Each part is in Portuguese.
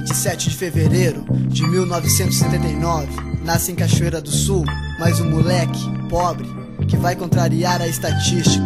27 de fevereiro de 1979, nasce em Cachoeira do Sul mais um moleque pobre que vai contrariar a estatística.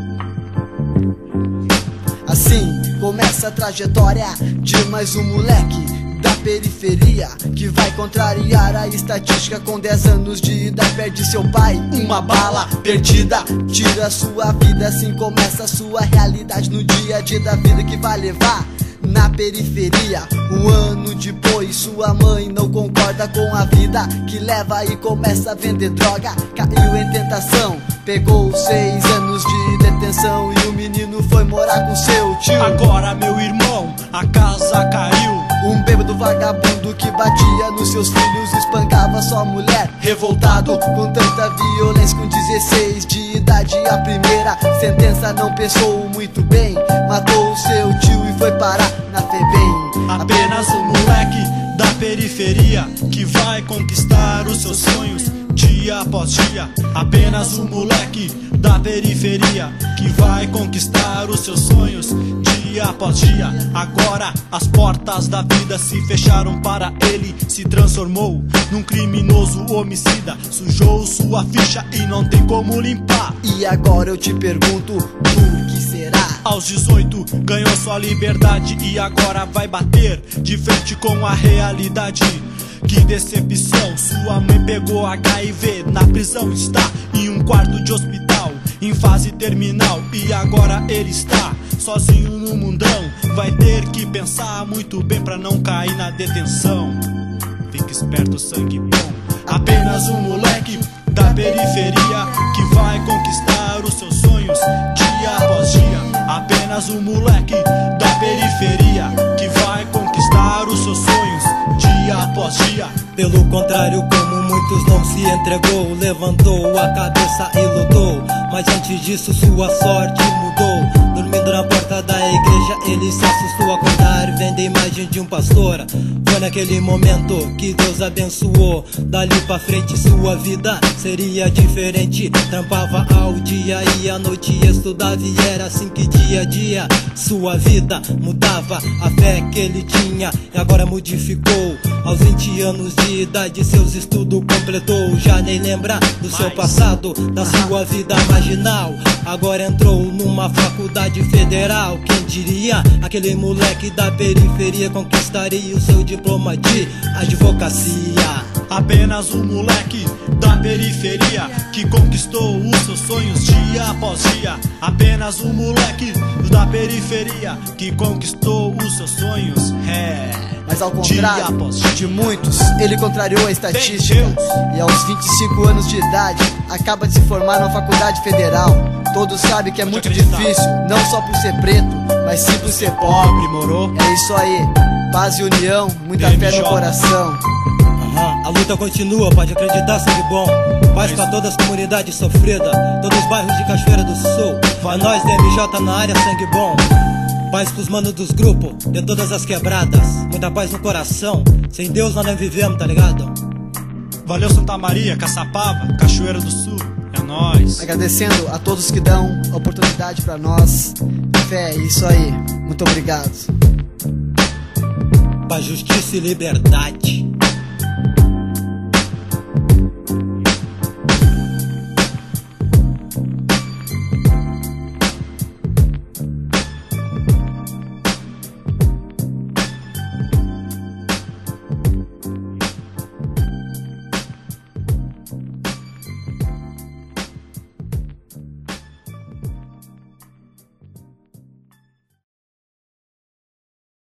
Assim começa a trajetória de mais um moleque da periferia que vai contrariar a estatística. Com 10 anos de idade perde seu pai, uma bala perdida tira sua vida. Assim começa a sua realidade no dia a dia da vida que vai levar na periferia. Um ano depois sua mãe não concorda com a vida que leva e começa a vender droga. Caiu em tentação, pegou 6 anos de detenção e o menino foi morar com seu tio. Agora meu irmão, a casa caiu. Um bêbado vagabundo que batia nos seus filhos, espancava sua mulher. Revoltado com tanta violência, com 16 de idade a primeira sentença não pensou muito bem. Matou seu tio e foi parar na FEBEM. Apenas um moleque da periferia que vai conquistar os seus sonhos dia após dia. Apenas um moleque da periferia que vai conquistar os seus sonhos dia após dia. Agora as portas da vida se fecharam para ele. Se transformou num criminoso homicida. Sujou sua ficha e não tem como limpar. E agora eu te pergunto, por que será? Aos 18 ganhou sua liberdade e agora vai bater de frente com a realidade. Que decepção, sua mãe pegou HIV, na prisão está, em um quarto de hospital, em fase terminal. E agora ele está sozinho no mundão. Vai ter que pensar muito bem pra não cair na detenção. Fique esperto, sangue bom. Apenas um moleque da periferia que vai conquistar os seus sonhos dia após dia. Apenas um moleque da periferia que vai conquistar os seus sonhos dia após dia. Pelo contrário, como muitos não se entregou, levantou a cabeça e lutou. Mas antes disso sua sorte mudou. Dormindo na porta da igreja ele se assustou ao acordar e vendo a imagem de um pastor. Foi naquele momento que Deus abençoou. Dali pra frente sua vida seria diferente. Trampava ao dia e à noite estudava e era assim que dia a dia sua vida mudava. A fé que ele tinha e agora modificou. Aos 20 anos de idade seus estudos completou. Já nem lembra do seu passado, da sua vida marginal. Agora entrou numa faculdade federal. Quem diria, aquele moleque da periferia conquistaria o seu diploma de advocacia. Apenas um moleque da periferia que conquistou os seus sonhos dia após dia. Apenas um moleque da periferia que conquistou os seus sonhos. Mas ao contrário de muitos, ele contrariou a estatística e aos 25 anos de idade acaba de se formar na faculdade federal. Todos sabem que é muito difícil, não só por ser preto, mas sim por ser pobre, moro? É isso aí, paz e união, muita fé no coração. A luta continua, pode acreditar, sangue bom. Paz pra todas as comunidades sofridas, todos os bairros de Cachoeira do Sul. É nós, DMJ na área, sangue bom. Paz pros manos dos grupos, de todas as quebradas. Muita paz no coração, sem Deus nós não vivemos, tá ligado? Valeu Santa Maria, Caçapava, Cachoeira do Sul, é nóis. Agradecendo a todos que dão a oportunidade pra nós. Fé, é isso aí, muito obrigado. Paz, justiça e liberdade.